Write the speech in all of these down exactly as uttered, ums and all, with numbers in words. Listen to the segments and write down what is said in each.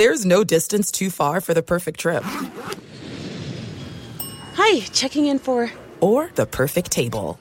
There's no distance too far for the perfect trip. Hi, checking in for... Or the perfect table.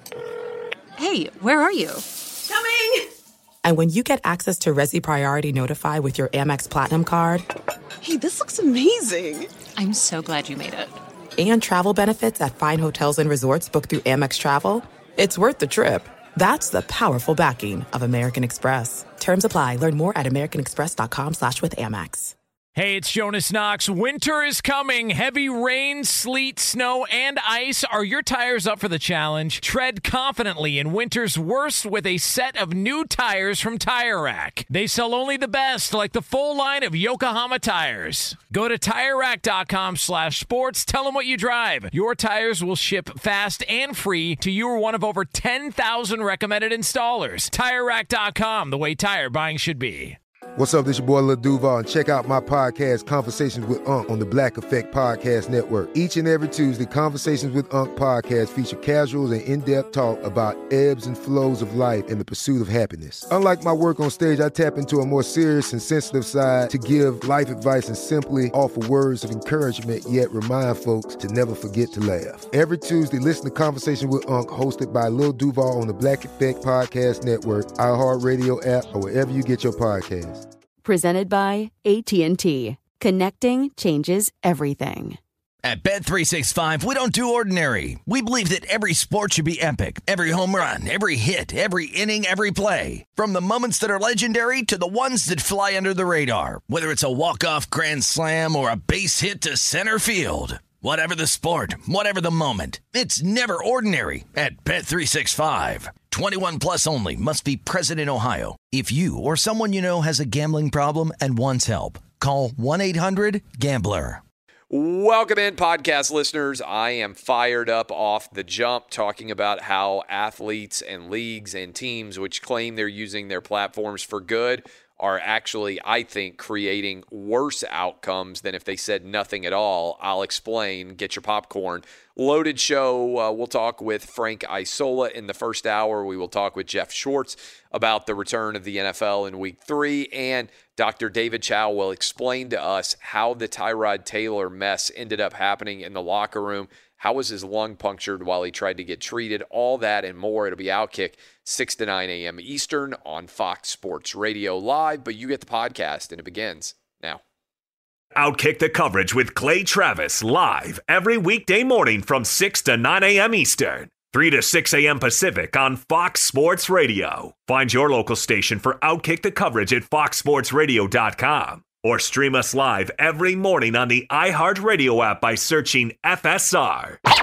Hey, where are you? Coming! And when you get access to Resi Priority Notify with your Amex Platinum card... Hey, this looks amazing. I'm so glad you made it. And travel benefits at fine hotels and resorts booked through Amex Travel, it's worth the trip. That's the powerful backing of American Express. Terms apply. Learn more at americanexpress.com slash with Amex. Hey, it's Jonas Knox. Winter is coming. Heavy rain, sleet, snow, and ice. Are your tires up for the challenge? Tread confidently in winter's worst with a set of new tires from Tire Rack. They sell only the best, like the full line of Yokohama tires. Go to TireRack.com slash sports. Tell them what you drive. Your tires will ship fast and free to you or one of over ten thousand recommended installers. Tire Rack dot com, the way tire buying should be. What's up, this your boy Lil Duval, and check out my podcast, Conversations with Unc, on the Black Effect Podcast Network. Each and every Tuesday, Conversations with Unc podcast feature casuals and in-depth talk about ebbs and flows of life and the pursuit of happiness. Unlike my work on stage, I tap into a more serious and sensitive side to give life advice and simply offer words of encouragement, yet remind folks to never forget to laugh. Every Tuesday, listen to Conversations with Unc, hosted by Lil Duval on the Black Effect Podcast Network, iHeartRadio app, or wherever you get your podcasts. Presented by A T and T. Connecting changes everything. At Bet three sixty-five, we don't do ordinary. We believe that every sport should be epic. Every home run, every hit, every inning, every play. From the moments that are legendary to the ones that fly under the radar. Whether it's a walk-off grand slam or a base hit to center field. Whatever the sport, whatever the moment, it's never ordinary at Bet three sixty-five. twenty-one plus only. Must be present in Ohio. If you or someone you know has a gambling problem and wants help, call one eight hundred gambler. Welcome in, podcast listeners. I am fired up off the jump talking about how athletes and leagues and teams which claim they're using their platforms for good are actually, I think, creating worse outcomes than if they said nothing at all. I'll explain. Get your popcorn. Loaded show. Uh, we'll talk with Frank Isola in the first hour. We will talk with Jeff Schwartz about the return of the N F L in week three. And Doctor David Chow will explain to us how the Tyrod Taylor mess ended up happening in the locker room. How was his lung punctured while he tried to get treated? All that and more. It'll be Outkick, six to nine a.m. Eastern on Fox Sports Radio Live. But you get the podcast, and it begins now. Outkick the coverage with Clay Travis live every weekday morning from six to nine a.m. Eastern, three to six a.m. Pacific on Fox Sports Radio. Find your local station for Outkick the coverage at fox sports radio dot com. Or stream us live every morning on the iHeartRadio app by searching F S R. Now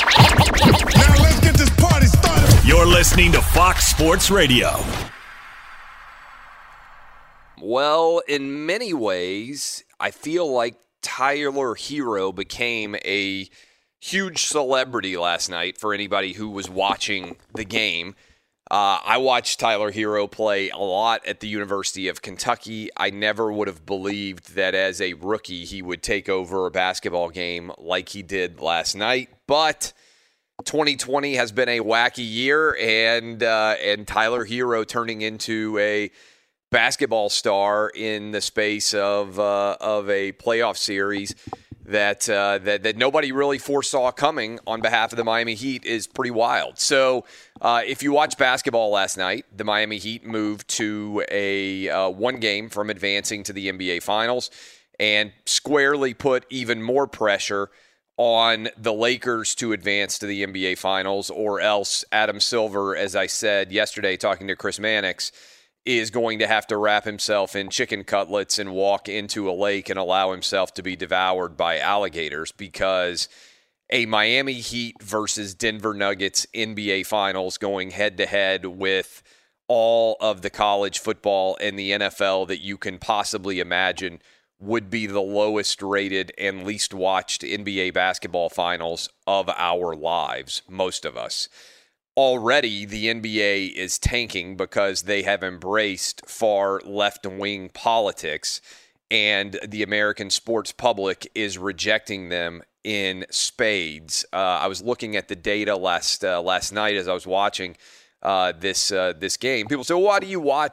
let's get this party started. You're listening to Fox Sports Radio. Well, in many ways, I feel like Tyler Herro became a huge celebrity last night for anybody who was watching the game. Uh, I watched Tyler Herro play a lot at the University of Kentucky. I never would have believed that as a rookie he would take over a basketball game like he did last night. But twenty twenty has been a wacky year, and uh, and Tyler Herro turning into a basketball star in the space of uh, of a playoff series that uh, that that nobody really foresaw coming on behalf of the Miami Heat is pretty wild. So uh, if you watch basketball last night, the Miami Heat moved to a uh, one game from advancing to the N B A Finals and squarely put even more pressure on the Lakers to advance to the N B A Finals, or else Adam Silver, as I said yesterday talking to Chris Mannix, is going to have to wrap himself in chicken cutlets and walk into a lake and allow himself to be devoured by alligators, because a Miami Heat versus Denver Nuggets N B A Finals going head-to-head with all of the college football and the N F L that you can possibly imagine would be the lowest rated and least watched N B A basketball finals of our lives, most of us. Already, the N B A is tanking because they have embraced far left-wing politics, and the American sports public is rejecting them in spades. Uh, I was looking at the data last uh, last night as I was watching uh, this uh, this game. People say, well, why do you watch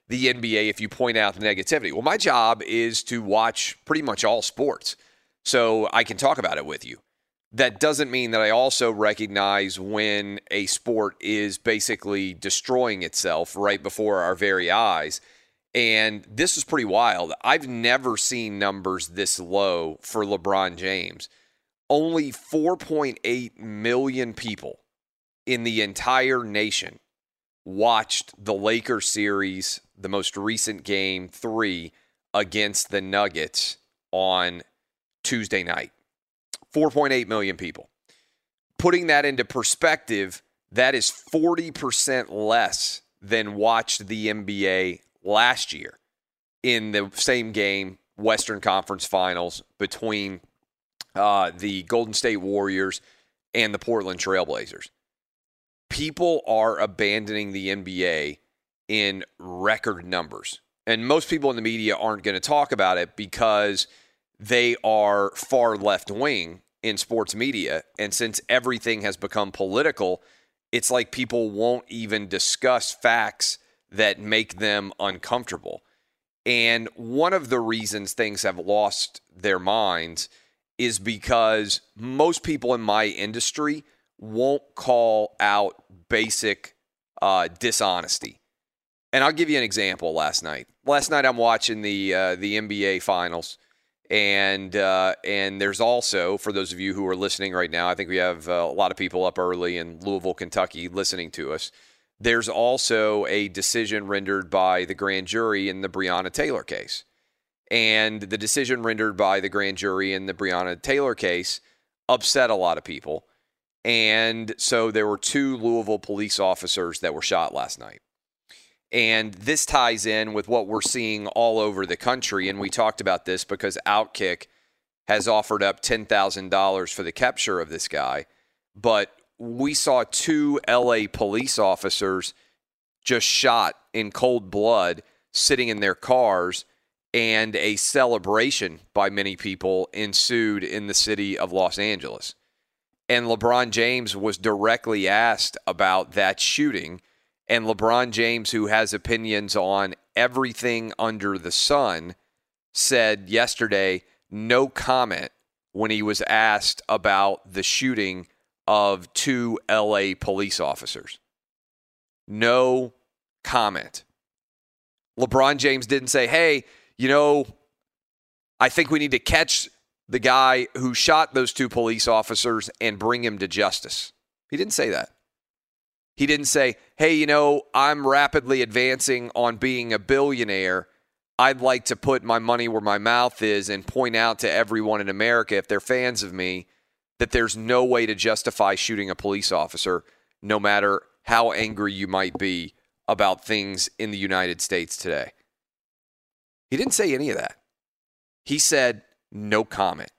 the N B A if you point out the negativity. Well, my job is to watch pretty much all sports, so I can talk about it with you. That doesn't mean that I also recognize when a sport is basically destroying itself right before our very eyes. And this is pretty wild. I've never seen numbers this low for LeBron James. Only four point eight million people in the entire nation watched the Lakers series, the most recent game three against the Nuggets on Tuesday night. four point eight million people. Putting that into perspective, that is forty percent less than watched the N B A last year in the same game, Western Conference Finals, between uh, the Golden State Warriors and the Portland Trailblazers. People are abandoning the N B A in record numbers. And most people in the media aren't going to talk about it because they are far left-wing in sports media. And since everything has become political, it's like people won't even discuss facts that make them uncomfortable. And one of the reasons things have lost their minds is because most people in my industry won't call out basic uh, dishonesty. And I'll give you an example last night. Last night I'm watching the uh, the N B A Finals, and uh, and there's also, for those of you who are listening right now, I think we have uh, a lot of people up early in Louisville, Kentucky listening to us. There's also a decision rendered by the grand jury in the Breonna Taylor case. And the decision rendered by the grand jury in the Breonna Taylor case upset a lot of people. And so there were two Louisville police officers that were shot last night. And this ties in with what we're seeing all over the country. And we talked about this because Outkick has offered up ten thousand dollars for the capture of this guy. But we saw two L A police officers just shot in cold blood sitting in their cars, and a celebration by many people ensued in the city of Los Angeles. And LeBron James was directly asked about that shooting. And LeBron James, who has opinions on everything under the sun, said yesterday no comment when he was asked about the shooting of two L A police officers. No comment. LeBron James didn't say, hey, you know, I think we need to catch the guy who shot those two police officers and bring him to justice. He didn't say that. He didn't say, hey, you know, I'm rapidly advancing on being a billionaire. I'd like to put my money where my mouth is and point out to everyone in America, if they're fans of me, that there's no way to justify shooting a police officer, no matter how angry you might be about things in the United States today. He didn't say any of that. He said, no comment.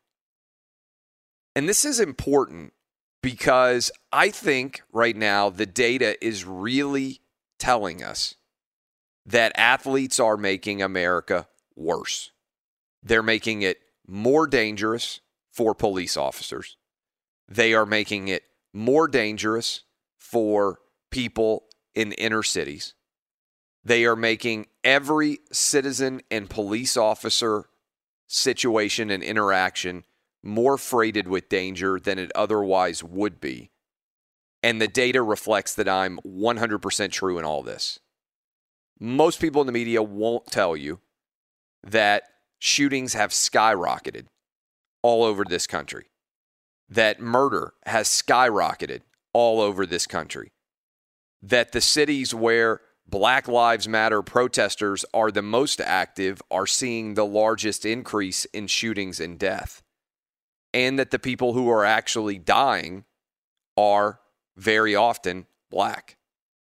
And this is important because I think right now the data is really telling us that athletes are making America worse. They're making it more dangerous for police officers. They are making it more dangerous for people in inner cities. They are making every citizen and police officer situation and interaction more freighted with danger than it otherwise would be. And the data reflects that I'm one hundred percent true in all this. Most people in the media won't tell you that shootings have skyrocketed all over this country, that murder has skyrocketed all over this country, that the cities where Black Lives Matter protesters are the most active are seeing the largest increase in shootings and death, and that the people who are actually dying are very often black.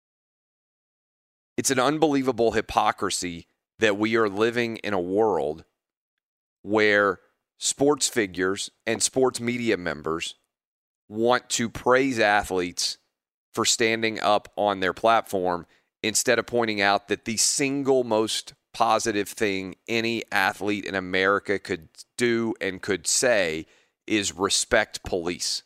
It's an unbelievable hypocrisy that we are living in a world where sports figures and sports media members want to praise athletes for standing up on their platform instead of pointing out that the single most positive thing any athlete in America could do and could say is respect police.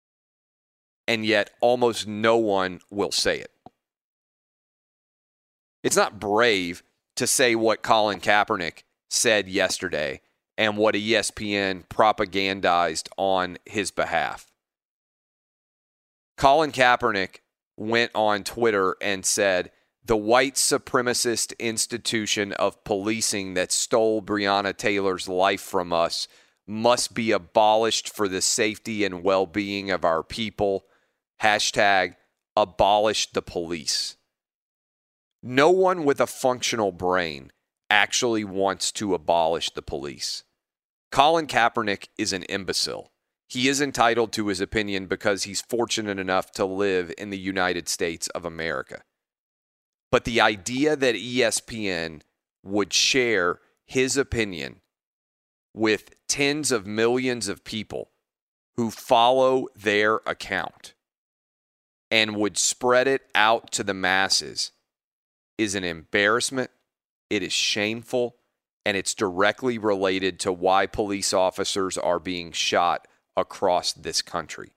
And yet almost no one will say it. It's not brave to say what Colin Kaepernick said yesterday and what E S P N propagandized on his behalf. Colin Kaepernick went on Twitter and said, the white supremacist institution of policing that stole Breonna Taylor's life from us must be abolished for the safety and well-being of our people. Hashtag abolish the police. No one with a functional brain actually wants to abolish the police. Colin Kaepernick is an imbecile. He is entitled to his opinion because he's fortunate enough to live in the United States of America. But the idea that E S P N would share his opinion with tens of millions of people who follow their account and would spread it out to the masses is an embarrassment, it is shameful, and it's directly related to why police officers are being shot across this country.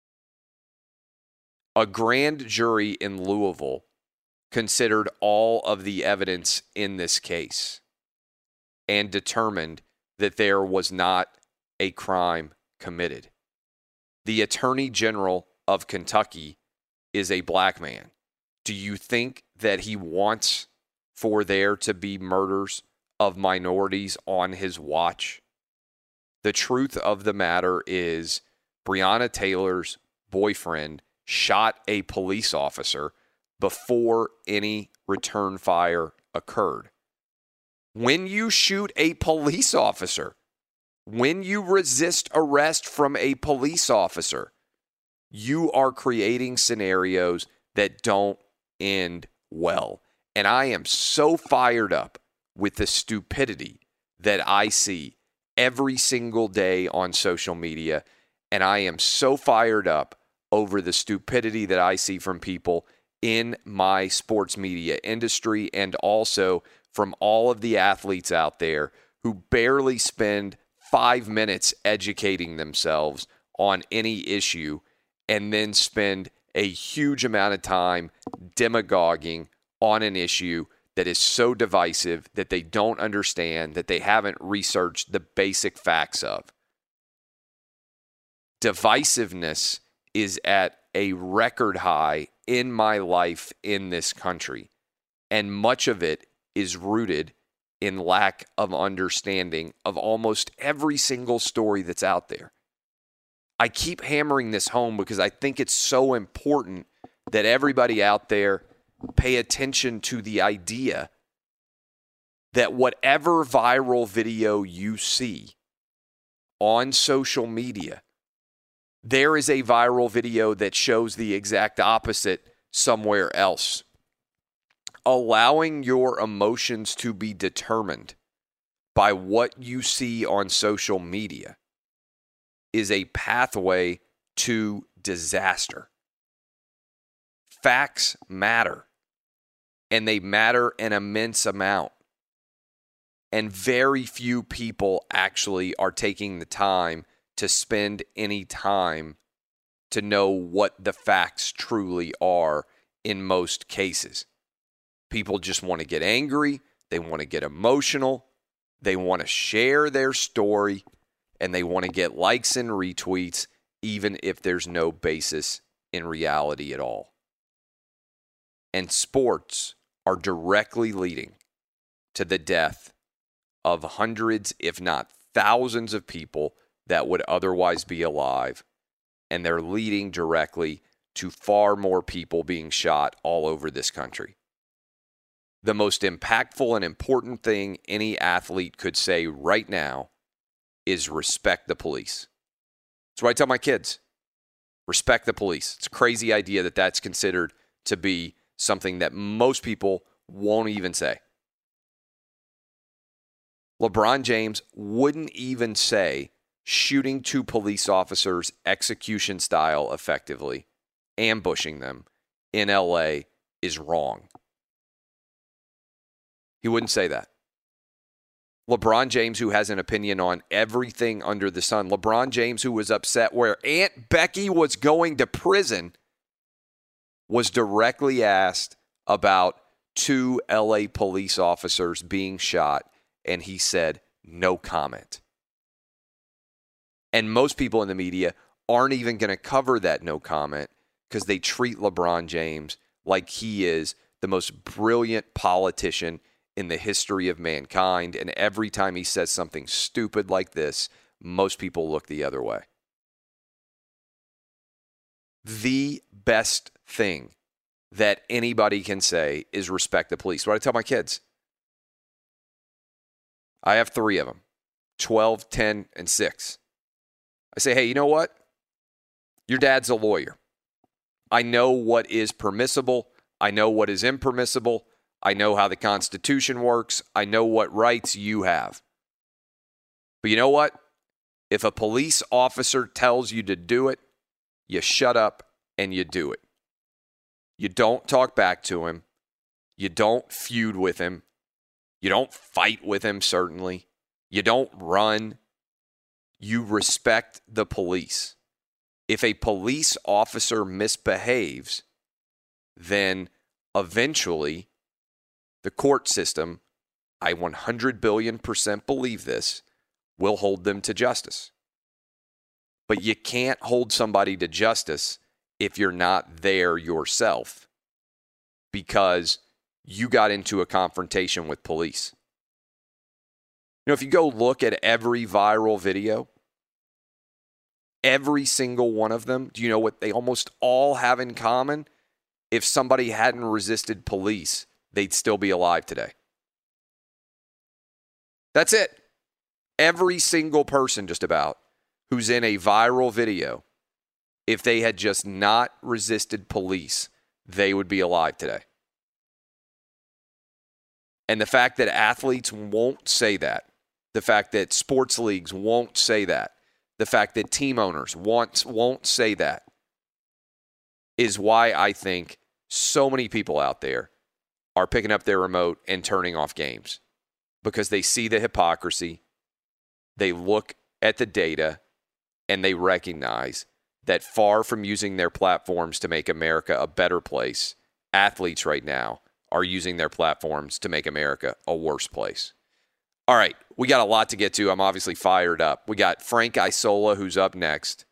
A grand jury in Louisville considered all of the evidence in this case and determined that there was not a crime committed. The Attorney General of Kentucky is a black man. Do you think that he wants for there to be murders of minorities on his watch? The truth of the matter is Breonna Taylor's boyfriend shot a police officer before any return fire occurred. When you shoot a police officer, when you resist arrest from a police officer, you are creating scenarios that don't end well. And I am so fired up with the stupidity that I see every single day on social media. And I am so fired up over the stupidity that I see from people in my sports media industry and also from all of the athletes out there who barely spend five minutes educating themselves on any issue and then spend a huge amount of time demagoguing on an issue that is so divisive that they don't understand, that they haven't researched the basic facts of. Divisiveness is at a record high in my life in this country, and much of it is rooted in lack of understanding of almost every single story that's out there. I keep hammering this home because I think it's so important that everybody out there pay attention to the idea that whatever viral video you see on social media, there is a viral video that shows the exact opposite somewhere else. Allowing your emotions to be determined by what you see on social media is a pathway to disaster. Facts matter, and they matter an immense amount. And very few people actually are taking the time to spend any time to know what the facts truly are in most cases. People just want to get angry, they want to get emotional, they want to share their story, and they want to get likes and retweets, even if there's no basis in reality at all. And sports are directly leading to the death of hundreds, if not thousands of people that would otherwise be alive. And they're leading directly to far more people being shot all over this country. The most impactful and important thing any athlete could say right now is respect the police. That's what I tell my kids. Respect the police. It's a crazy idea that that's considered to be something that most people won't even say. LeBron James wouldn't even say shooting two police officers execution style effectively, ambushing them in L A is wrong. He wouldn't say that. LeBron James, who has an opinion on everything under the sun. LeBron James, who was upset where Aunt Becky was going to prison, was directly asked about two L A police officers being shot, and he said, no comment. And most people in the media aren't even going to cover that no comment because they treat LeBron James like he is the most brilliant politician in the history of mankind. And every time he says something stupid like this, most people look the other way. The best thing that anybody can say is respect the police. What I tell my kids. I have three of them, twelve, ten, and six. I say, hey, you know what? Your dad's a lawyer. I know what is permissible. I know what is impermissible. I know how the Constitution works. I know what rights you have. But you know what? If a police officer tells you to do it, you shut up and you do it. You don't talk back to him. You don't feud with him. You don't fight with him, certainly. You don't run. You respect the police. If a police officer misbehaves, then eventually the court system, I one hundred billion percent believe this, will hold them to justice. But you can't hold somebody to justice if you're not there yourself because you got into a confrontation with police. You know, if you go look at every viral video, every single one of them, do you know what they almost all have in common? If somebody hadn't resisted police, they'd still be alive today. That's it. Every single person just about who's in a viral video, if they had just not resisted police, they would be alive today. And the fact that athletes won't say that, the fact that sports leagues won't say that, the fact that team owners won't, won't say that is why I think so many people out there are picking up their remote and turning off games because they see the hypocrisy, they look at the data, and they recognize that far from using their platforms to make America a better place, athletes right now are using their platforms to make America a worse place. All right, we got a lot to get to. I'm obviously fired up. We got Frank Isola, who's up next.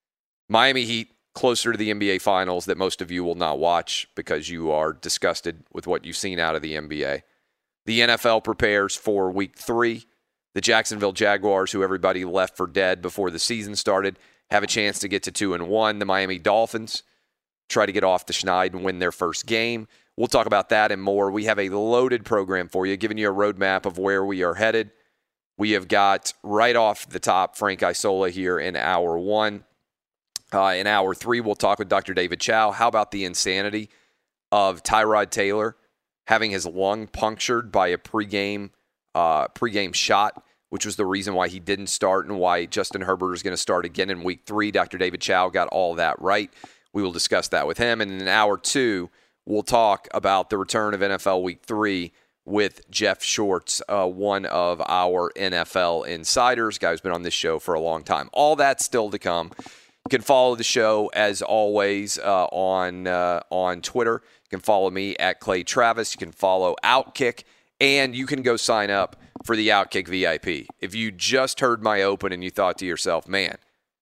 Miami Heat closer to the N B A Finals that most of you will not watch because you are disgusted with what you've seen out of the N B A. The N F L prepares for week three. The Jacksonville Jaguars, who everybody left for dead before the season started, have a chance to get to two and one. The Miami Dolphins try to get off the schneid and win their first game. We'll talk about that and more. We have a loaded program for you, giving you a roadmap of where we are headed. We have got right off the top Frank Isola here in hour one. Uh, in hour three, we'll talk with Doctor David Chow. How about the insanity of Tyrod Taylor having his lung punctured by a pregame uh, pregame shot, which was the reason why he didn't start and why Justin Herbert is going to start again in week three. Doctor David Chow got all that right. We will discuss that with him. And in hour two, we'll talk about the return of N F L Week three with Jeff Shorts, uh, one of our N F L insiders, guy who's been on this show for a long time. All that's still to come. You can follow the show, as always, uh, on uh, on Twitter. You can follow me at Clay Travis. You can follow Outkick, and you can go sign up for the Outkick V I P. If you just heard my open and you thought to yourself, man,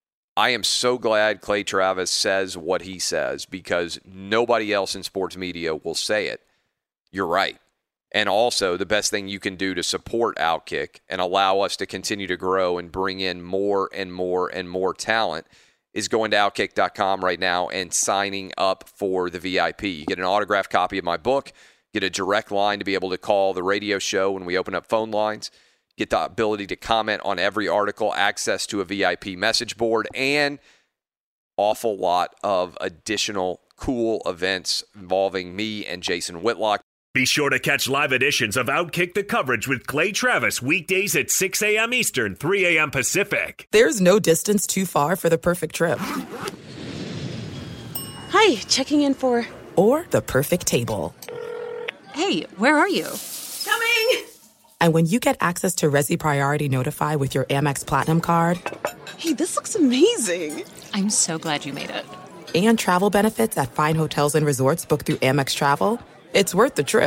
I am so glad Clay Travis says what he says because nobody else in sports media will say it. You're right. And also, the best thing you can do to support Outkick and allow us to continue to grow and bring in more and more and more talent is going to outkick dot com right now and signing up for the V I P. You get an autographed copy of my book, get a direct line to be able to call the radio show when we open up phone lines, get the ability to comment on every article, access to a V I P message board, and awful lot of additional cool events involving me and Jason Whitlock. Be sure to catch live editions of Outkick the Coverage with Clay Travis weekdays at six a.m. Eastern, three a.m. Pacific. There's no distance too far for the perfect trip. Hi, checking in for... Or the perfect table. Hey, where are you? Coming! And when you get access to Resi Priority Notify with your Amex Platinum card... Hey, this looks amazing! I'm so glad you made it. And travel benefits at fine hotels and resorts booked through Amex Travel... It's worth the trip.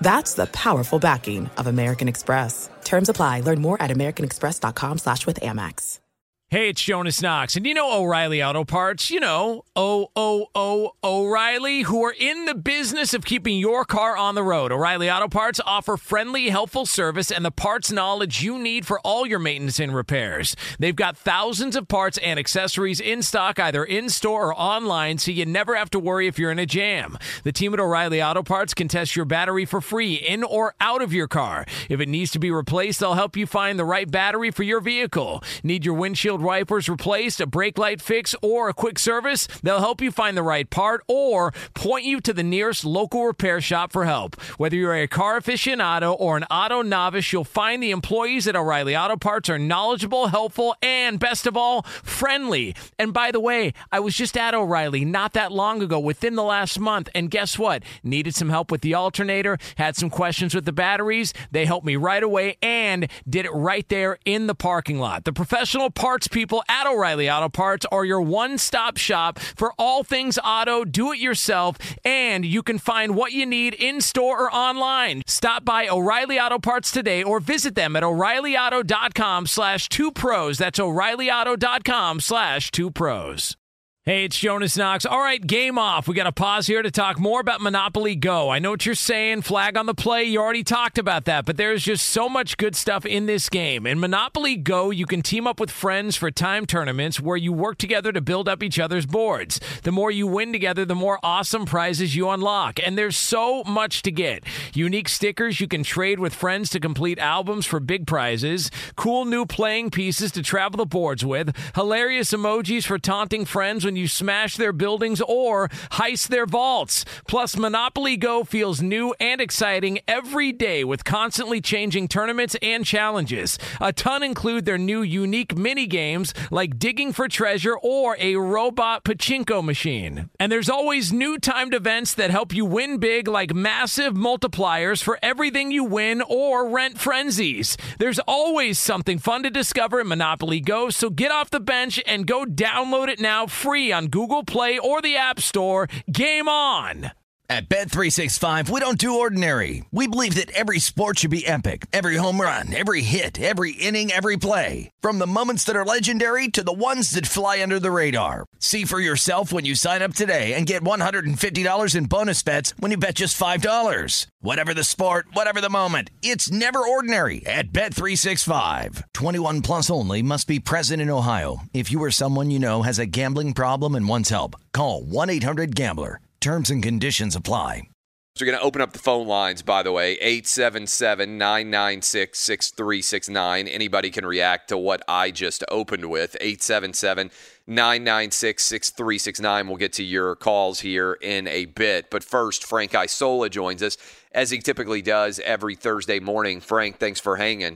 That's the powerful backing of American Express. Terms apply. Learn more at americanexpress.com slash with Amex. Hey, it's Jonas Knox, and you know O'Reilly Auto Parts, you know, O O O O'Reilly, who are in the business of keeping your car on the road. O'Reilly Auto Parts offer friendly, helpful service and the parts knowledge you need for all your maintenance and repairs. They've got thousands of parts and accessories in stock, either in-store or online, so you never have to worry if you're in a jam. The team at O'Reilly Auto Parts can test your battery for free in or out of your car. If it needs to be replaced, they'll help you find the right battery for your vehicle. Need your windshield wipers replaced, a brake light fix, or a quick service? They'll help you find the right part or point you to the nearest local repair shop for help. Whether you're a car aficionado or an auto novice, you'll find the employees at O'Reilly Auto Parts are knowledgeable, helpful, and best of all, friendly. And by the way, I was just at O'Reilly not that long ago, within the last month, and guess what? Needed some help with the alternator, had some questions with the batteries. They helped me right away and did it right there in the parking lot. The professional parts people at O'Reilly Auto Parts are your one-stop shop for all things auto, do-it-yourself, and you can find what you need in-store or online. Stop by O'Reilly Auto Parts today or visit them at o'reillyauto.com slash two pros. That's o'reillyauto.com slash two pros. Hey, it's Jonas Knox. All right, game off. We got to pause here to talk more about Monopoly Go. I know what you're saying, flag on the play. You already talked about that, but there's just so much good stuff in this game. In Monopoly Go, you can team up with friends for time tournaments where you work together to build up each other's boards. The more you win together, the more awesome prizes you unlock. And there's so much to get. Unique stickers you can trade with friends to complete albums for big prizes. Cool new playing pieces to travel the boards with. Hilarious emojis for taunting friends when you smash their buildings or heist their vaults. Plus, Monopoly Go feels new and exciting every day with constantly changing tournaments and challenges. A ton include their new unique mini games like digging for treasure or a robot pachinko machine. And there's always new timed events that help you win big, like massive multipliers for everything you win or rent frenzies. There's always something fun to discover in Monopoly Go, so get off the bench and go download it now free on Google Play or the App Store. Game on! At Bet three sixty-five, we don't do ordinary. We believe that every sport should be epic. Every home run, every hit, every inning, every play. From the moments that are legendary to the ones that fly under the radar. See for yourself when you sign up today and get one hundred fifty dollars in bonus bets when you bet just five dollars. Whatever the sport, whatever the moment, it's never ordinary at Bet three sixty-five. twenty-one plus only. Must be present in Ohio. If you or someone you know has a gambling problem and wants help, call one eight hundred gambler. Terms and conditions apply. So we're going to open up the phone lines, by the way, eight seven seven, nine nine six, six three six nine. Anybody can react to what I just opened with, eight seven seven, nine nine six, six three six nine. We'll get to your calls here in a bit. But first, Frank Isola joins us, as he typically does every Thursday morning. Frank, thanks for hanging.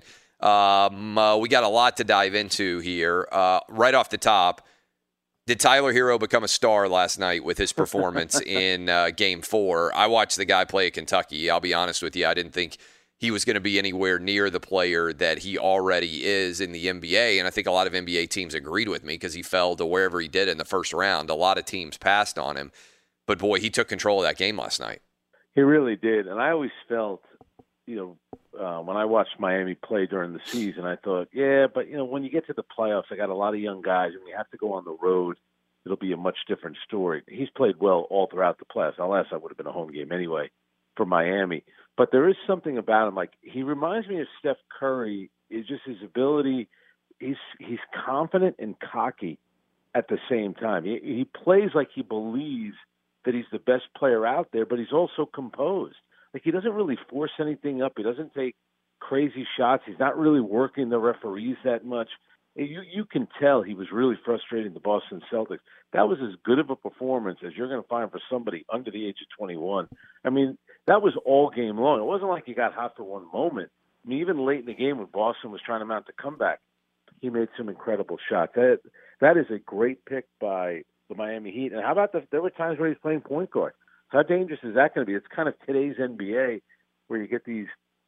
Um, uh, we got a lot to dive into here. Uh, right off the top, did Tyler Hero become a star last night with his performance in uh, Game four? I watched the guy play at Kentucky. I'll be honest with you. I didn't think he was going to be anywhere near the player that he already is in the N B A, and I think a lot of N B A teams agreed with me because he fell to wherever he did in the first round. A lot of teams passed on him. But, boy, he took control of that game last night. He really did. And I always felt, you know, uh, when I watched Miami play during the season, I thought, yeah, but, you know, when you get to the playoffs, I got a lot of young guys, and we have to go on the road. It'll be a much different story. He's played well all throughout the playoffs. Unless that would have been a home game anyway for Miami. But there is something about him. Like, he reminds me of Steph Curry. Is just his ability. He's he's confident and cocky at the same time. He, he plays like he believes that he's the best player out there, but he's also composed. Like, he doesn't really force anything up. He doesn't take crazy shots. He's not really working the referees that much. You you can tell he was really frustrating the Boston Celtics. That was as good of a performance as you're going to find for somebody under the age of twenty-one. I mean, that was all game long. It wasn't like he got hot for one moment. I mean, even late in the game when Boston was trying to mount the comeback, he made some incredible shots. That that is a great pick by the Miami Heat. And how about the, there were times where he's playing point guard. So how dangerous is that going to be? It's kind of today's N B A where you get these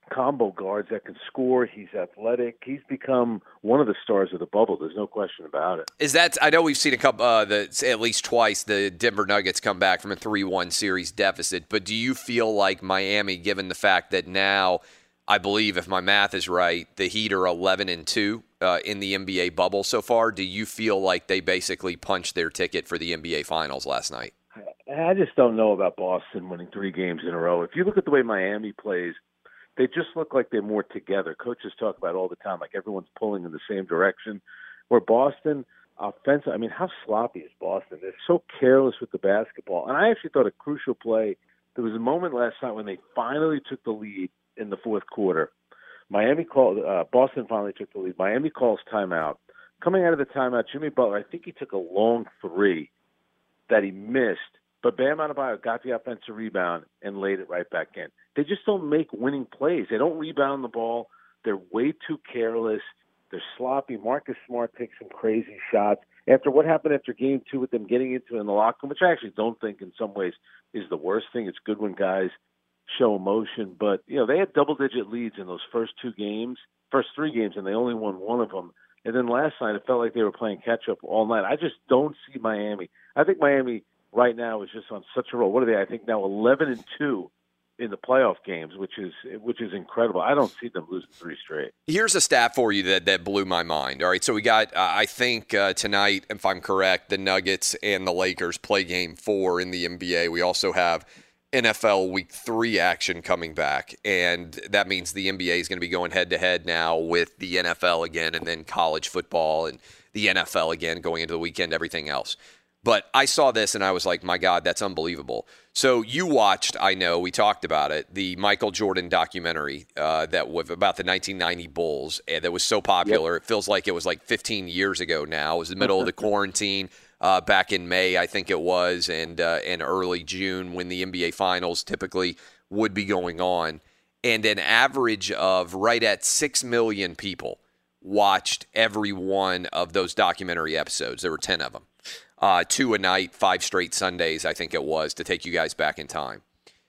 combo guards that can score. He's athletic. He's become one of the stars of the bubble. There's no question about it. Is that? I know we've seen a couple, uh, the at least twice the Denver Nuggets come back from a three one series deficit. But do you feel like Miami, given the fact that now, I believe, if my math is right, the Heat are eleven and two uh, in the N B A bubble so far? Do you feel like they basically punched their ticket for the N B A Finals last night? I just don't know about Boston winning three games in a row. If you look at the way Miami plays, they just look like they're more together. Coaches talk about it all the time, like everyone's pulling in the same direction. Where Boston, offensive, I mean, how sloppy is Boston? They're so careless with the basketball. And I actually thought a crucial play, there was a moment last night when they finally took the lead in the fourth quarter. Miami called, uh, Boston finally took the lead. Miami calls timeout. Coming out of the timeout, Jimmy Butler, I think he took a long three that he missed. But Bam Adebayo got the offensive rebound and laid it right back in. They just don't make winning plays. They don't rebound the ball. They're way too careless. They're sloppy. Marcus Smart takes some crazy shots. After what happened after game two with them getting into it in the locker room, which I actually don't think in some ways is the worst thing. It's good when guys show emotion. But, you know, they had double-digit leads in those first two games, first three games, and they only won one of them. And then last night it felt like they were playing catch-up all night. I just don't see Miami. I think Miami – right now is just on such a roll. What are they? I think now eleven and two in the playoff games, which is which is incredible. I don't see them losing three straight. Here's a stat for you that, that blew my mind. All right, so we got, uh, I think uh, tonight, if I'm correct, the Nuggets and the Lakers play game four in the N B A. We also have N F L Week three action coming back, and that means the N B A is going to be going head-to-head now with the N F L again, and then college football and the N F L again going into the weekend, everything else. But I saw this and I was like, my God, that's unbelievable. So you watched, I know, we talked about it, the Michael Jordan documentary uh, that was about the nineteen ninety Bulls and that was so popular. Yep. It feels like it was like fifteen years ago now. It was the middle of the quarantine uh, back in May, I think it was, and, uh, and early June when the N B A Finals typically would be going on. And an average of right at six million people watched every one of those documentary episodes. There were ten of them. Uh, two a night, five straight Sundays, I think it was, to take you guys back in time.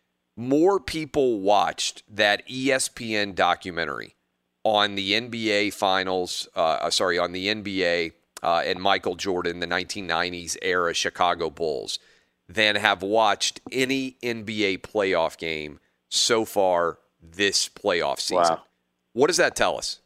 More people watched that E S P N documentary on the N B A Finals, uh, sorry, on the N B A uh, and Michael Jordan, the nineteen nineties era Chicago Bulls, than have watched any N B A playoff game so far this playoff season. Wow. What does that tell us?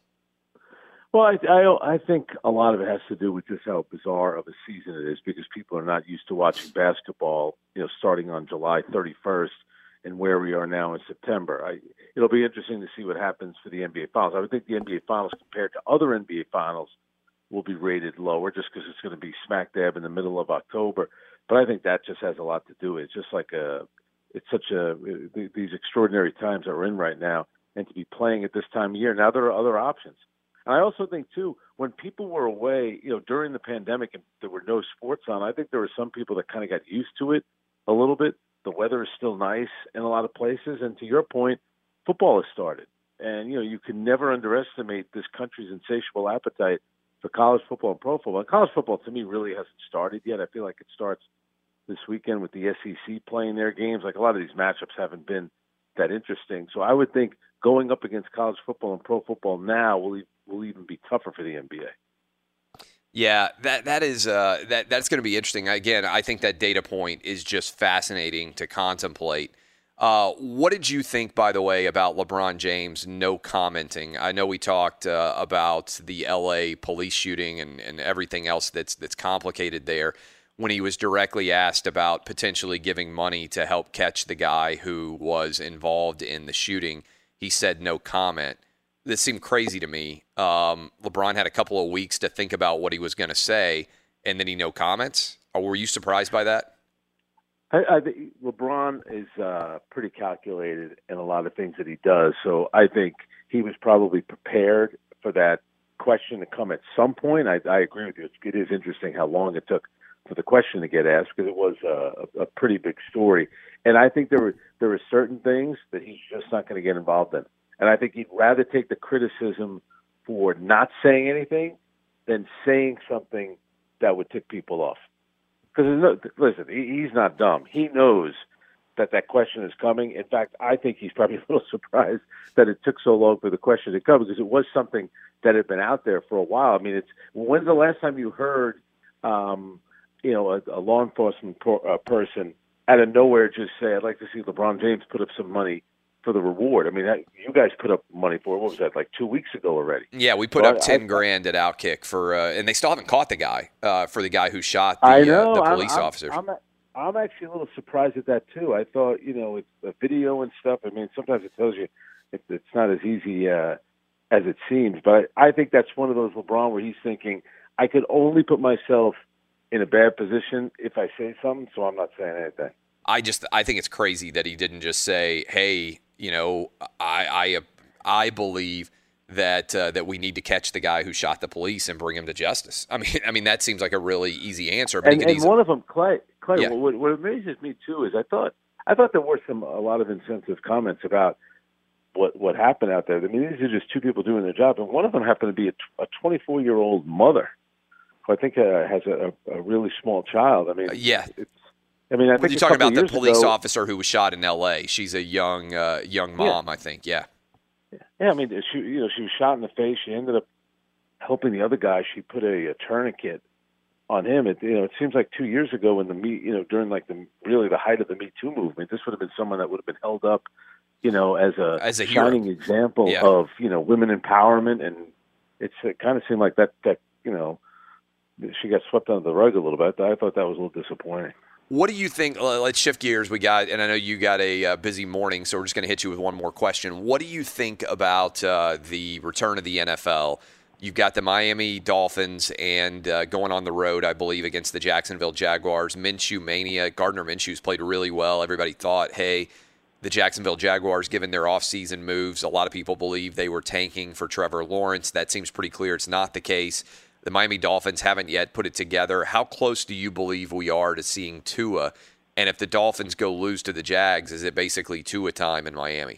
Well, I, I I think a lot of it has to do with just how bizarre of a season it is because people are not used to watching basketball, you know, starting on July thirty-first and where we are now in September. I, it'll be interesting to see what happens for the N B A Finals. I would think the N B A Finals compared to other N B A Finals will be rated lower just because it's going to be smack dab in the middle of October. But I think that just has a lot to do with it. It's just like a, it's such a, these extraordinary times that we're in right now, and to be playing at this time of year. Now there are other options. And I also think, too, when people were away, you know, during the pandemic and there were no sports on, I think there were some people that kind of got used to it a little bit. The weather is still nice in a lot of places. And to your point, football has started. And, you know, you can never underestimate this country's insatiable appetite for college football and pro football. And college football, to me, really hasn't started yet. I feel like it starts this weekend with the S E C playing their games. Like, a lot of these matchups haven't been that interesting. So I would think going up against college football and pro football now will will even be tougher for the N B A. Yeah, that that is uh, that that's going to be interesting. Again, I think that data point is just fascinating to contemplate. Uh, what did you think, by the way, about LeBron James no commenting? I know we talked uh, about the L A police shooting and, and everything else that's that's complicated there. When he was directly asked about potentially giving money to help catch the guy who was involved in the shooting, he said no comment. This seemed crazy to me. Um, LeBron had a couple of weeks to think about what he was going to say, and then he no comments. Or were you surprised by that? I, I think LeBron is uh, pretty calculated in a lot of things that he does. So I think he was probably prepared for that question to come at some point. I, I agree with you. It is interesting how long it took for the question to get asked because it was a, a pretty big story. And I think there were there were certain things that he's just not going to get involved in. And I think he'd rather take the criticism for not saying anything than saying something that would tick people off. Because, no, listen, he, he's not dumb. He knows that that question is coming. In fact, I think he's probably a little surprised that it took so long for the question to come, because it was something that had been out there for a while. I mean, it's when's the last time you heard, um, you know, a, a law enforcement pro, uh, person out of nowhere just say, "I'd like to see LeBron James put up some money for the reward"? I mean, that, you guys put up money for it. What was that, like two weeks ago already? Yeah, we put so up I, ten I, grand at Outkick for, uh, and they still haven't caught the guy uh, for the guy who shot the, I know, uh, the police I'm, I'm, officers. I'm, I'm actually a little surprised at that too. I thought, you know, it's a video and stuff. I mean, sometimes it tells you it, it's not as easy uh, as it seems. But I, I think that's one of those LeBron where he's thinking, I could only put myself in a bad position if I say something, so I'm not saying anything. I just I think it's crazy that he didn't just say, "Hey, you know, I I I believe that uh, that we need to catch the guy who shot the police and bring him to justice." I mean, I mean that seems like a really easy answer. But and he could and easily... one of them, Clay, Clay Yeah. what, what amazes me too is I thought I thought there were some a lot of insensitive comments about what what happened out there. I mean, these are just two people doing their job, and one of them happened to be a twenty-four-year-old mother who I think uh, has a, a really small child. I mean, Uh, yeah. it's. I mean, I think You're a talking couple about the years police ago- officer who was shot in L A. She's a young uh, young mom, I think. Yeah. Yeah, I mean, she you know she was shot in the face. She ended up helping the other guy. She put a, a tourniquet on him. It you know it seems like two years ago when the me you know during like the really the height of the Me Too movement, this would have been someone that would have been held up, you know, as a, As a hero. shining example Yeah. of you know women empowerment. And it's it kind of seemed like that that you know she got swept under the rug a little bit. I thought that was a little disappointing. What do you think? uh, Let's shift gears. We got, and I know you got a uh, busy morning, so we're just going to hit you with one more question. What do you think about uh, the return of the N F L? You've got the Miami Dolphins and uh, going on the road, I believe, against the Jacksonville Jaguars. Minshew mania. Gardner Minshew's played really well. Everybody thought, hey, the Jacksonville Jaguars, given their offseason moves, a lot of people believe they were tanking for Trevor Lawrence. That seems pretty clear. It's not the case. The Miami Dolphins haven't yet put it together. How close do you believe we are to seeing Tua? And if the Dolphins go lose to the Jags, is it basically Tua time in Miami?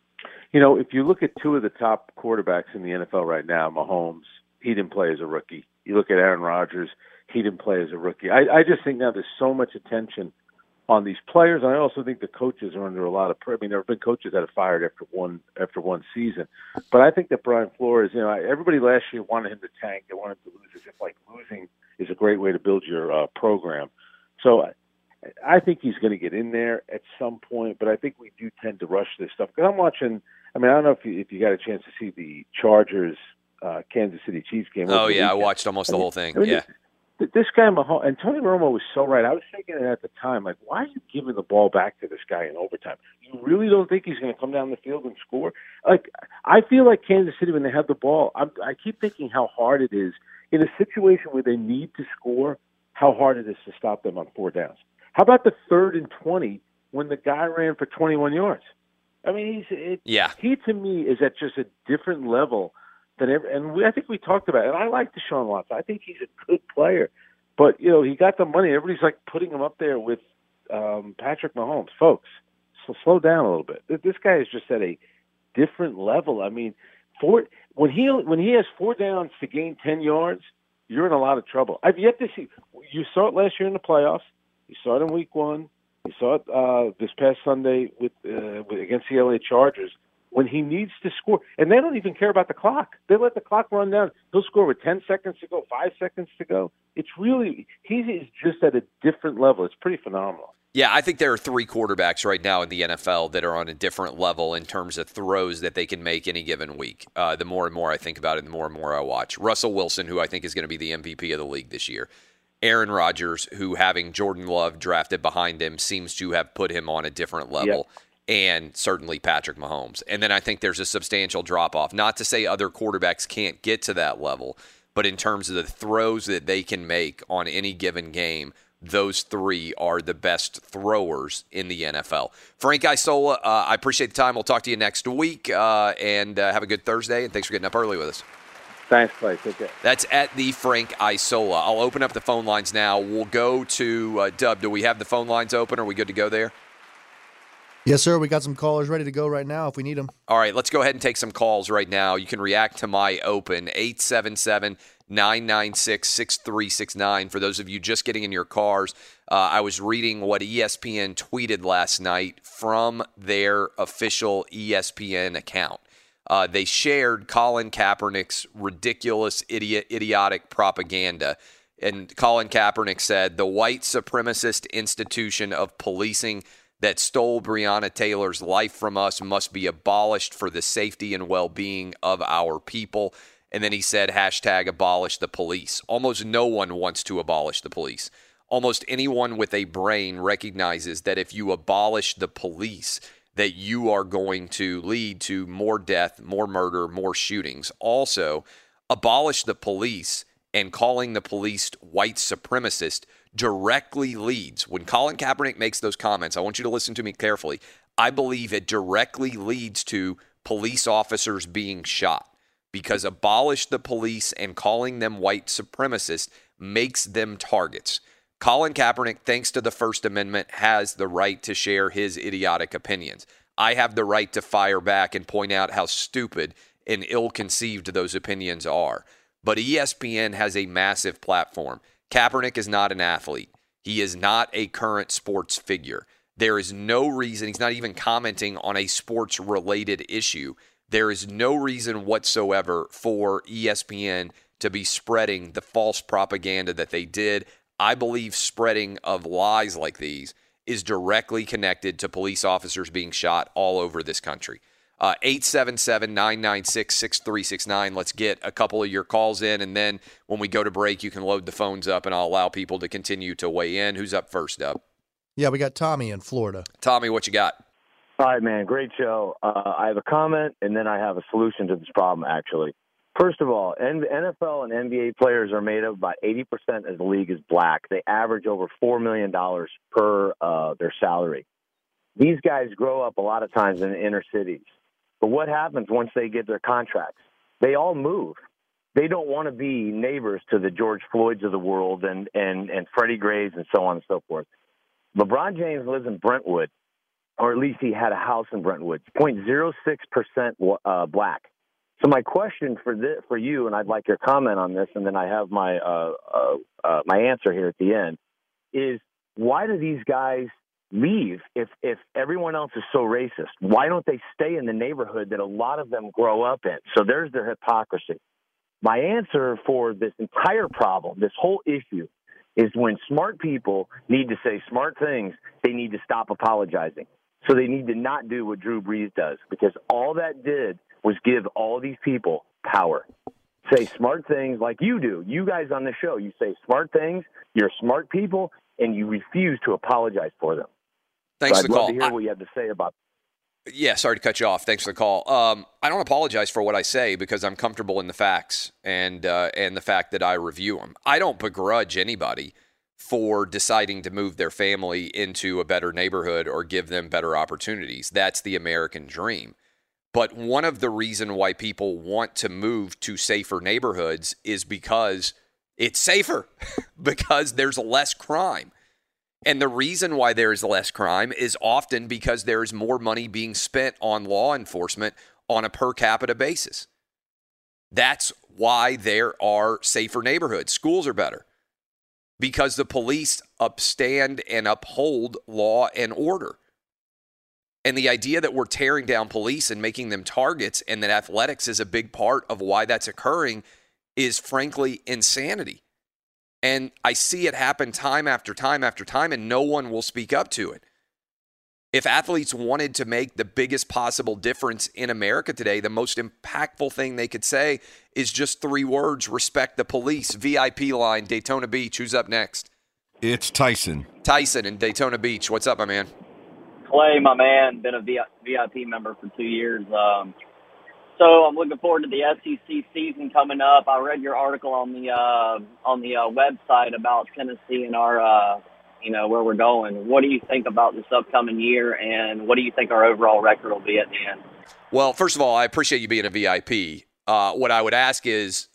You know, if you look at two of the top quarterbacks in the N F L right now, Mahomes, he didn't play as a rookie. You look at Aaron Rodgers, he didn't play as a rookie. I, I just think now there's so much attention on these players, and I also think the coaches are under a lot of pressure. I mean, there have been coaches that have fired after one after one season, but I think that Brian Flores, you know, everybody last year wanted him to tank. They wanted him to lose, as if like losing is a great way to build your uh, program. So I, I think he's going to get in there at some point, but I think we do tend to rush this stuff. Because I'm watching. I mean, I don't know if you if you got a chance to see the Chargers uh, Kansas City Chiefs game. Oh yeah, I watched almost I the mean, whole thing. I mean, Yeah. This, this guy Mahomes and Tony Romo was so right. I was thinking at the time, like, why are you giving the ball back to this guy in overtime? You really don't think he's going to come down the field and score? Like, I feel like Kansas City when they have the ball. I'm, I keep thinking how hard it is in a situation where they need to score. How hard it is to stop them on four downs. How about the third and twenty when the guy ran for twenty-one yards? I mean, he's it, yeah. He to me is at just a different level than ever. And we, I think we talked about it. And I like Deshaun Watson. I think he's a good player. But you know, he got the money. Everybody's like putting him up there with um, Patrick Mahomes, folks. So slow down a little bit. This guy is just at a different level. I mean, four, when he when he has four downs to gain ten yards, you're in a lot of trouble. I've yet to see. You saw it last year in the playoffs. You saw it in Week One. You saw it uh, this past Sunday with, uh, with against the L A Chargers when he needs to score, and they don't even care about the clock. They let the clock run down. He'll score with ten seconds to go, five seconds to go. It's really he is just at a different level. It's pretty phenomenal. Yeah, I think there are three quarterbacks right now in the N F L that are on a different level in terms of throws that they can make any given week. Uh, the more and more I think about it, the more and more I watch. Russell Wilson, who I think is going to be the M V P of the league this year. Aaron Rodgers, who having Jordan Love drafted behind him seems to have put him on a different level. Yep. And certainly Patrick Mahomes. And then I think there's a substantial drop-off. Not to say other quarterbacks can't get to that level, but in terms of the throws that they can make on any given game, those three are the best throwers in the N F L. Frank Isola, uh, I appreciate the time. We'll talk to you next week, uh, and uh, have a good Thursday, and thanks for getting up early with us. Thanks, Clay. Take care. That's at the Frank Isola. I'll open up the phone lines now. We'll go to uh, Dub. Do we have the phone lines open? Are we good to go there? Yes, sir. We got some callers ready to go right now if we need them. All right, let's go ahead and take some calls right now. You can react to my open, eight seven seven, nine nine six, six three six nine. For those of you just getting in your cars, uh, I was reading what E S P N tweeted last night from their official E S P N account. Uh, they shared Colin Kaepernick's ridiculous, idiot, idiotic propaganda. And Colin Kaepernick said, the white supremacist institution of policing that stole Breonna Taylor's life from us must be abolished for the safety and well-being of our people. And then he said, hashtag abolish the police. Almost no one wants to abolish the police. Almost anyone with a brain recognizes that if you abolish the police, that you are going to lead to more death, more murder, more shootings. Also, abolish the police and calling the police white supremacist directly leads. When Colin Kaepernick makes those comments, I want you to listen to me carefully. I believe it directly leads to police officers being shot, because abolish the police and calling them white supremacist makes them targets. Colin Kaepernick, thanks to the First Amendment, has the right to share his idiotic opinions. I have the right to fire back and point out how stupid and ill-conceived those opinions are. But E S P N has a massive platform. Kaepernick is not an athlete. He is not a current sports figure. There is no reason, he's not even commenting on a sports-related issue. There is no reason whatsoever for E S P N to be spreading the false propaganda that they did. I believe spreading of lies like these is directly connected to police officers being shot all over this country. Uh, eight seven seven, nine nine six, six three six nine. Let's get a couple of your calls in, and then when we go to break, you can load the phones up, and I'll allow people to continue to weigh in. Who's up first, up? Yeah, we got Tommy in Florida. Tommy, what you got? All right, man. Great show. Uh, I have a comment, and then I have a solution to this problem, actually. First of all, N F L and N B A players are made up about eighty percent of the league is black. They average over four million dollars per uh, their salary. These guys grow up a lot of times in the inner cities. But what happens once they get their contracts? They all move. They don't want to be neighbors to the George Floyds of the world and, and, and Freddie Grays and so on and so forth. LeBron James lives in Brentwood, or at least he had a house in Brentwood, zero point zero six percent uh, black. So my question for this, for you, and I'd like your comment on this, and then I have my uh, uh, uh, my answer here at the end, is why do these guys leave if if everyone else is so racist? Why don't they stay in the neighborhood that a lot of them grow up in? So there's their hypocrisy. My answer for this entire problem, this whole issue, is when smart people need to say smart things, they need to stop apologizing. So they need to not do what Drew Brees does, because all that did was give all these people power. Say smart things like you do. You guys on the show, you say smart things, you're smart people, and you refuse to apologize for them. Thanks so for the I'd call. love to hear I, what you have to say about Yeah, sorry to cut you off. Thanks for the call. Um, I don't apologize for what I say because I'm comfortable in the facts and uh, and the fact that I review them. I don't begrudge anybody for deciding to move their family into a better neighborhood or give them better opportunities. That's the American dream. But one of the reasons why people want to move to safer neighborhoods is because it's safer, because there's less crime. And the reason why there is less crime is often because there is more money being spent on law enforcement on a per capita basis. That's why there are safer neighborhoods. Schools are better because the police upstand and uphold law and order. And the idea that we're tearing down police and making them targets and that athletics is a big part of why that's occurring is frankly insanity. And I see it happen time after time after time, and no one will speak up to it. If athletes wanted to make the biggest possible difference in America today, the most impactful thing they could say is just three words: respect the police. V I P line, Daytona Beach. Who's up next? It's Tyson. Tyson in Daytona Beach. What's up, my man? Clay, my man, been a V I P member for two years. Um, so I'm looking forward to the S E C season coming up. I read your article on the uh, on the uh, website about Tennessee and our, uh, you know, where we're going. What do you think about this upcoming year, and what do you think our overall record will be at the end? Well, first of all, I appreciate you being a V I P. Uh, what I would ask is,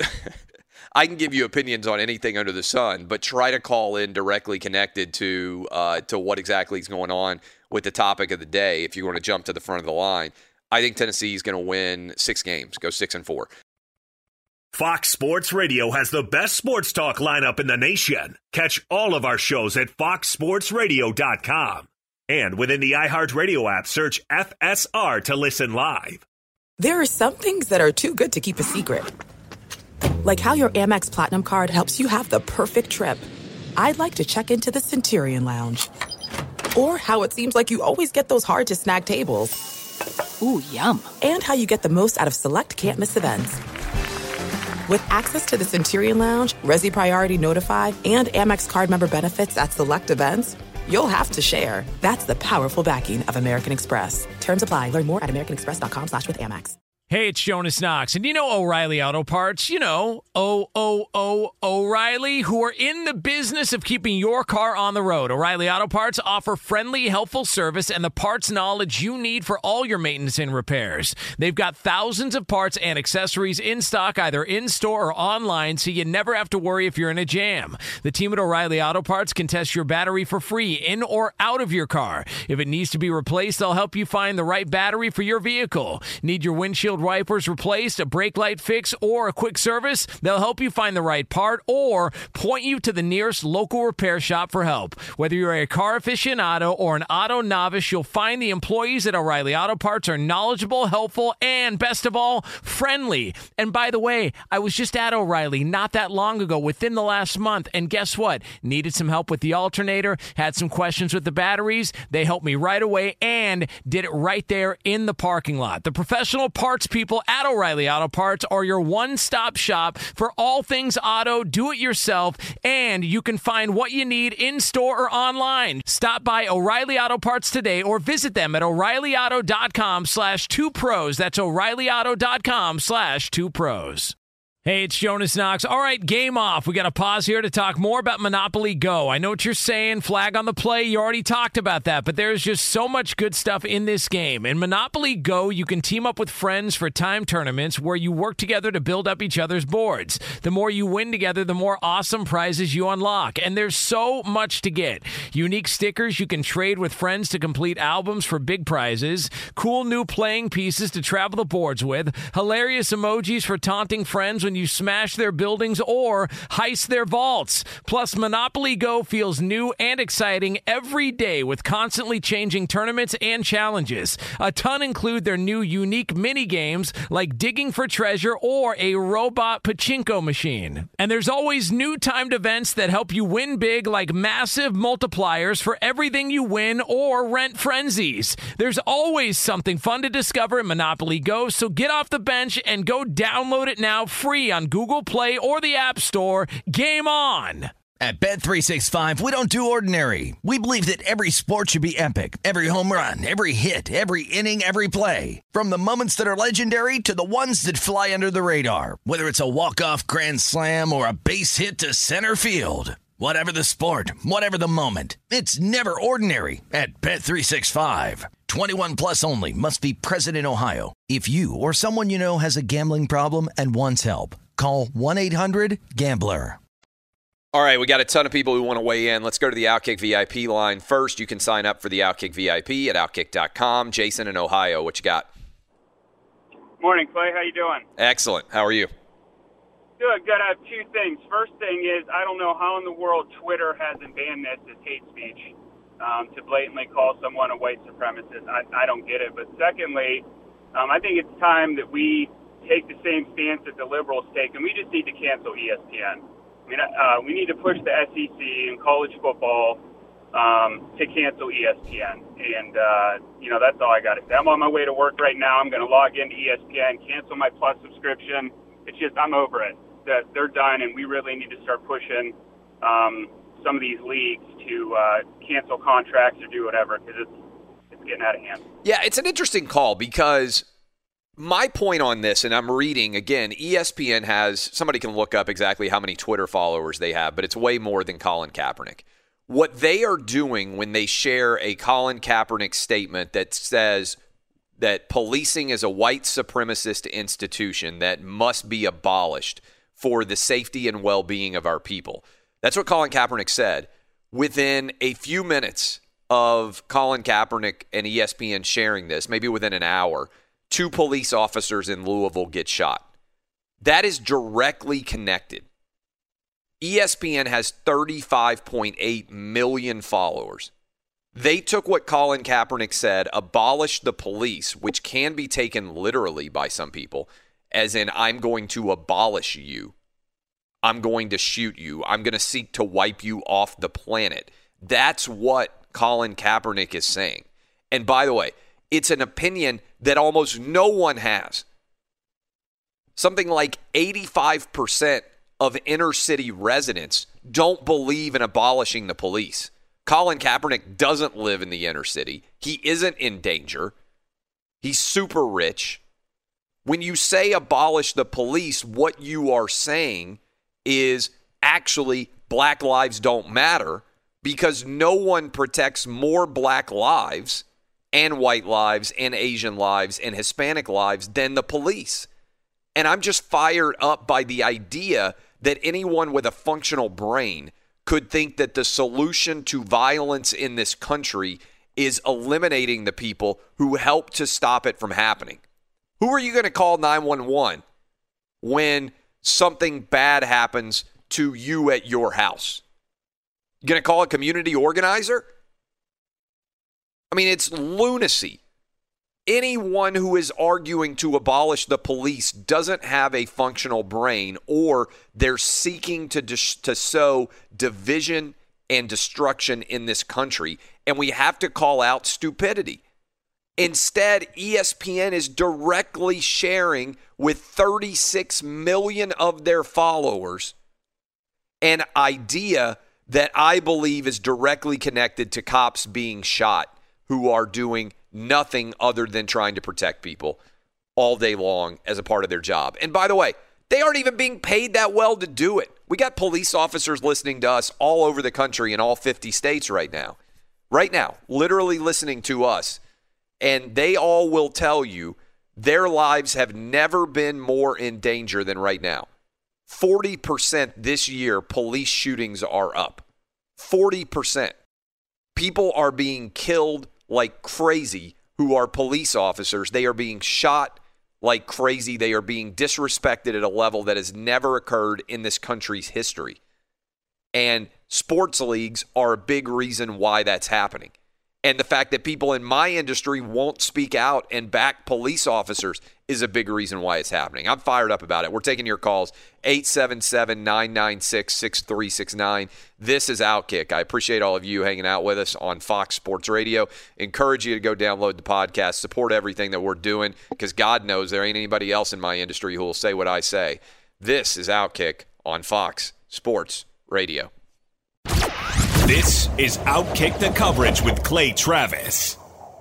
I can give you opinions on anything under the sun, but try to call in directly connected to uh, to what exactly is going on with the topic of the day. If you want to jump to the front of the line, I think Tennessee is going to win six games, go six and four. Fox Sports Radio has the best sports talk lineup in the nation. Catch all of our shows at fox sports radio dot com. And within the iHeartRadio app, search F S R to listen live. There are some things that are too good to keep a secret. Like how your Amex Platinum card helps you have the perfect trip. I'd like to check into the Centurion Lounge. Or how it seems like you always get those hard-to-snag tables. Ooh, yum. And how you get the most out of select can't-miss events. With access to the Centurion Lounge, Resi Priority Notified, and Amex card member benefits at select events, you'll have to share. That's the powerful backing of American Express. Terms apply. Learn more at americanexpress.com slash with Amex. Hey, it's Jonas Knox, and you know O'Reilly Auto Parts, you know, O O O O'Reilly, who are in the business of keeping your car on the road. O'Reilly Auto Parts offer friendly, helpful service and the parts knowledge you need for all your maintenance and repairs. They've got thousands of parts and accessories in stock, either in-store or online, so you never have to worry if you're in a jam. The team at O'Reilly Auto Parts can test your battery for free, in or out of your car. If it needs to be replaced, they'll help you find the right battery for your vehicle. Need your windshield wipers replaced, a brake light fix, or a quick service? They'll help you find the right part or point you to the nearest local repair shop for help. Whether you're a car aficionado or an auto novice, you'll find the employees at O'Reilly Auto Parts are knowledgeable, helpful, and best of all, friendly. And by the way, I was just at O'Reilly not that long ago, within the last month, and guess what? Needed some help with the alternator, had some questions with the batteries. They helped me right away and did it right there in the parking lot. The professional parts people at O'Reilly Auto Parts are your one-stop shop for all things auto, do-it-yourself, and you can find what you need in-store or online. Stop by O'Reilly Auto Parts today or visit them at o'reilly auto dot com slash two pros. That's o'reilly auto dot com slash two pros. Hey, it's Jonas Knox. All right, game off. We got to pause here to talk more about Monopoly Go. I know what you're saying, flag on the play. You already talked about that, but there's just so much good stuff in this game. In Monopoly Go, you can team up with friends for time tournaments where you work together to build up each other's boards. The more you win together, the more awesome prizes you unlock. And there's so much to get. Unique stickers you can trade with friends to complete albums for big prizes. Cool new playing pieces to travel the boards with. Hilarious emojis for taunting friends when you smash their buildings or heist their vaults. Plus, Monopoly Go feels new and exciting every day with constantly changing tournaments and challenges. A ton include their new unique mini games like digging for treasure or a robot pachinko machine. And there's always new timed events that help you win big, like massive multipliers for everything you win or rent frenzies. There's always something fun to discover in Monopoly Go, so get off the bench and go download it now free on Google Play or the App Store. Game on! At Bet three sixty-five, we don't do ordinary. We believe that every sport should be epic. Every home run, every hit, every inning, every play. From the moments that are legendary to the ones that fly under the radar. Whether it's a walk-off grand slam or a base hit to center field. Whatever the sport, whatever the moment, it's never ordinary at Bet three sixty-five. twenty-one plus only. Must be present in Ohio. If you or someone you know has a gambling problem and wants help, call one eight hundred gambler. All right, we got a ton of people who want to weigh in. Let's go to the Outkick V I P line. First, you can sign up for the Outkick V I P at outkick dot com. Jason in Ohio, what you got? Morning, Clay. How you doing? Excellent. How are you? Good, good. I have two things. First thing is, I don't know how in the world Twitter hasn't banned this as hate speech, um, to blatantly call someone a white supremacist. I, I don't get it. But secondly, um, I think it's time that we take the same stance that the liberals take, and we just need to cancel E S P N. I mean, uh, we need to push the S E C and college football um, to cancel E S P N. And, uh, you know, that's all I got to say. I'm on my way to work right now. I'm going to log into E S P N, cancel my Plus subscription. It's just, I'm over it. That they're done, and we really need to start pushing um, some of these leagues to uh, cancel contracts or do whatever, because it's it's getting out of hand. Yeah, it's an interesting call because my point on this, and I'm reading, again, E S P N has, somebody can look up exactly how many Twitter followers they have, but it's way more than Colin Kaepernick. What they are doing when they share a Colin Kaepernick statement that says that policing is a white supremacist institution that must be abolished for the safety and well-being of our people. That's what Colin Kaepernick said. Within a few minutes of Colin Kaepernick and E S P N sharing this, maybe within an hour, two police officers in Louisville get shot. That is directly connected. E S P N has thirty-five point eight million followers. They took what Colin Kaepernick said, abolish the police, which can be taken literally by some people, as in, I'm going to abolish you. I'm going to shoot you. I'm going to seek to wipe you off the planet. That's what Colin Kaepernick is saying. And by the way, it's an opinion that almost no one has. Something like eighty-five percent of inner city residents don't believe in abolishing the police. Colin Kaepernick doesn't live in the inner city. He isn't in danger. He's super rich. When you say abolish the police, what you are saying is actually black lives don't matter because no one protects more black lives and white lives and Asian lives and Hispanic lives than the police. And I'm just fired up by the idea that anyone with a functional brain could think that the solution to violence in this country is eliminating the people who help to stop it from happening. Who are you going to call nine one one when something bad happens to you at your house? You going to call a community organizer? I mean, it's lunacy. Anyone who is arguing to abolish the police doesn't have a functional brain, or they're seeking to dis- to sow division and destruction in this country, and we have to call out stupidity. Instead, E S P N is directly sharing with thirty-six million of their followers an idea that I believe is directly connected to cops being shot who are doing nothing other than trying to protect people all day long as a part of their job. And by the way, they aren't even being paid that well to do it. We got police officers listening to us all over the country in all fifty states right now. Right now, literally listening to us. And they all will tell you their lives have never been more in danger than right now. forty percent this year, police shootings are up. forty percent. People are being killed like crazy who are police officers. They are being shot like crazy. They are being disrespected at a level that has never occurred in this country's history. And sports leagues are a big reason why that's happening. And the fact that people in my industry won't speak out and back police officers is a big reason why it's happening. I'm fired up about it. We're taking your calls, eight seven seven, nine nine six, six three six nine. This is Outkick. I appreciate all of you hanging out with us on Fox Sports Radio. Encourage you to go download the podcast, support everything that we're doing, because God knows there ain't anybody else in my industry who will say what I say. This is Outkick on Fox Sports Radio. This is Outkick the Coverage with Clay Travis.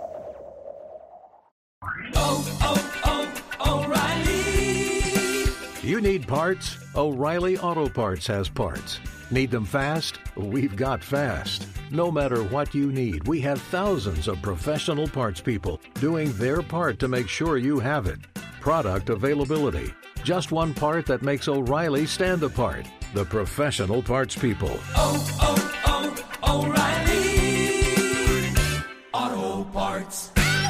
Oh, oh, oh, O'Reilly. You need parts? O'Reilly Auto Parts has parts. Need them fast? We've got fast. No matter what you need, we have thousands of professional parts people doing their part to make sure you have it. Product availability. Just one part that makes O'Reilly stand apart. The professional parts people. Oh, oh, oh, O'Reilly Auto Parts.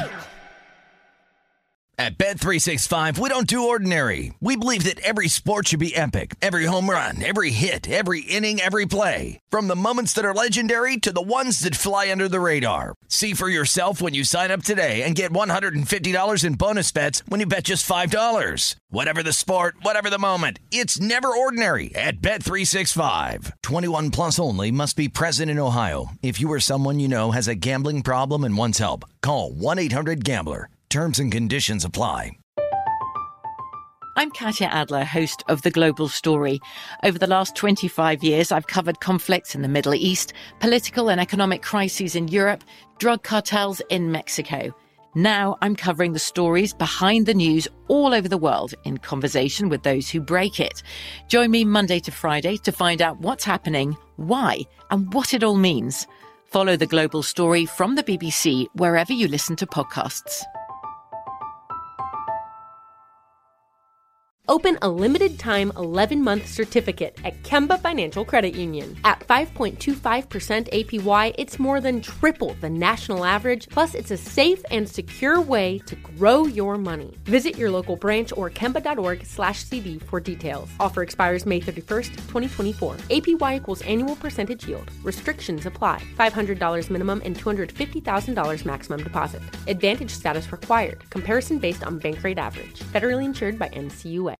At Bet three sixty-five, we don't do ordinary. We believe that every sport should be epic. Every home run, every hit, every inning, every play. From the moments that are legendary to the ones that fly under the radar. See for yourself when you sign up today and get one hundred fifty dollars in bonus bets when you bet just five dollars. Whatever the sport, whatever the moment, it's never ordinary at Bet three sixty-five. twenty-one plus only. Must be present in Ohio. If you or someone you know has a gambling problem and wants help, call one eight hundred gambler. Terms and conditions apply. I'm Katya Adler, host of The Global Story. Over the last twenty-five years, I've covered conflicts in the Middle East, political and economic crises in Europe, drug cartels in Mexico. Now I'm covering the stories behind the news all over the world in conversation with those who break it. Join me Monday to Friday to find out what's happening, why, and what it all means. Follow The Global Story from the B B C wherever you listen to podcasts. Open a limited-time eleven-month certificate at Kemba Financial Credit Union. At five point two five percent A P Y, it's more than triple the national average, plus it's a safe and secure way to grow your money. Visit your local branch or kemba.org slash CD for details. Offer expires May thirty-first, twenty twenty-four. A P Y equals annual percentage yield. Restrictions apply. five hundred dollars minimum and two hundred fifty thousand dollars maximum deposit. Advantage status required. Comparison based on bank rate average. Federally insured by N C U A.